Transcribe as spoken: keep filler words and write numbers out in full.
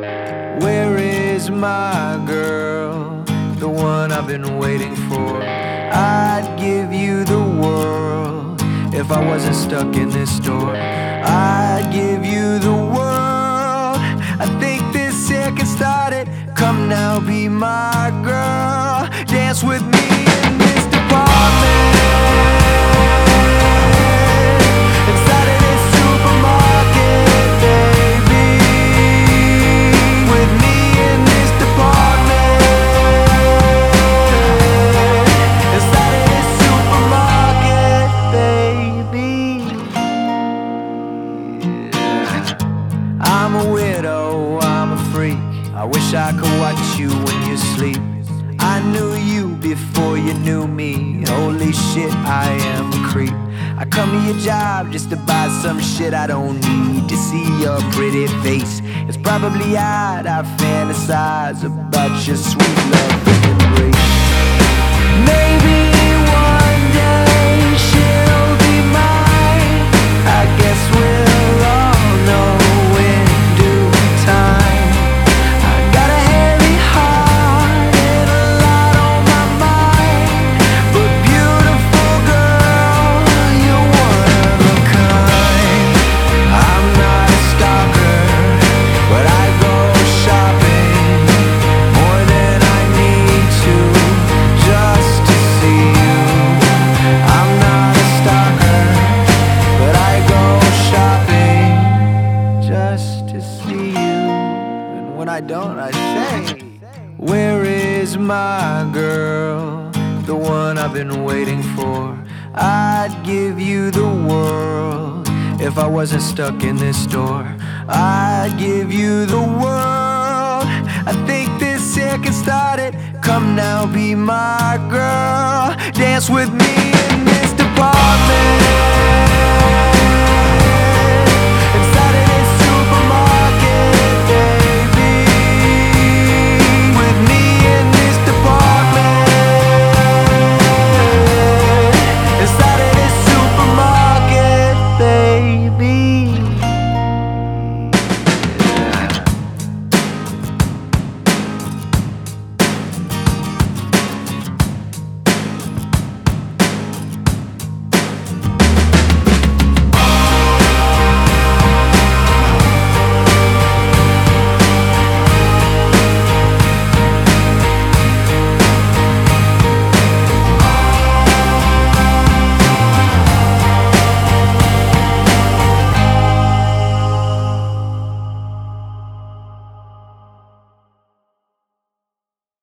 Where is my girl, the one I've been waiting for? I'd give you the world if I wasn't stuck in this store. I'd give you the world. I think this here can start it. Come now, be my girl. Dance with me in this department. Inside of this supermarket, baby. With me in this department. Inside of this supermarket, baby. Yeah. I'm a widow, I'm a freak. I wish I could watch you when you sleep. I knew you before you knew me. Holy shit, I am a creep. I come to your job just to buy some shit I don't need. To see your pretty face, it's probably odd I fantasize about your sweet love and embrace. Maybe one day she'll be mine. I guess we'll all know in due time. I got a heavy heart and a lot on my mind, but beautiful girl, you're one of a kind. I'm not a stalker, but I go shopping more than I need to, just to see you. I'm not a stalker, but I go shopping just to see you. And when I don't, I say, where is my girl, the one I've been waiting for? I'd give you the world if I wasn't stuck in this store. I'd give you the world. I think this here can start it. Come now, be my girl. Dance with me in this department.